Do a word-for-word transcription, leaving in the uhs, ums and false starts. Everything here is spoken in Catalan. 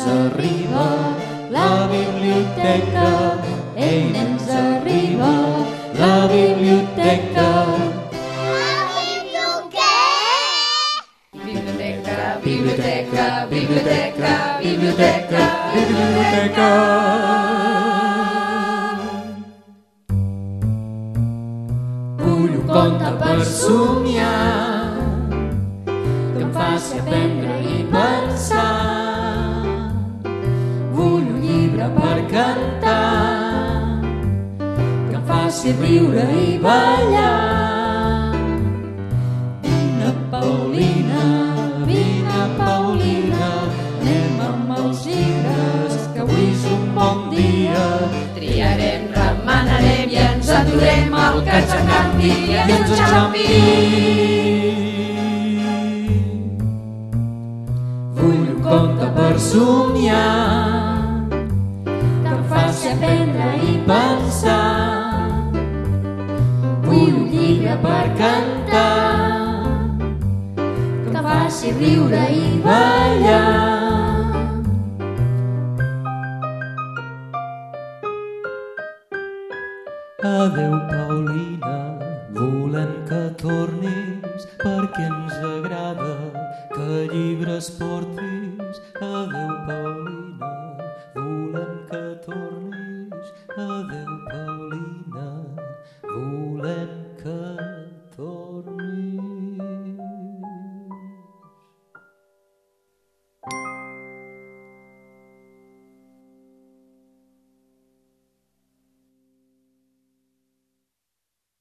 arriba la biblioteca, ei, nens, arriba la biblioteca. Biblioteca, biblioteca, biblioteca, biblioteca, biblioteca. Vull un conte per somiar, que em faci aprendre i pensar. Vull un llibre per cantar, que em faci riure i ballar. Vine, Paulina, vine, Paulina, anem amb els llibres, que avui és un bon dia. Triarem, remenarem i ens endurem el que ens encanti i ens enxampi. Vull un conte per somiar, que em faci aprendre i pensar. Vull un llibre per cantar, que em faci riure i ballar. Adéu, Paulina, volem que tornis, perquè ens agrada que llibres portis. Adéu, Paulina, volem que tornis. Adéu, Paulina.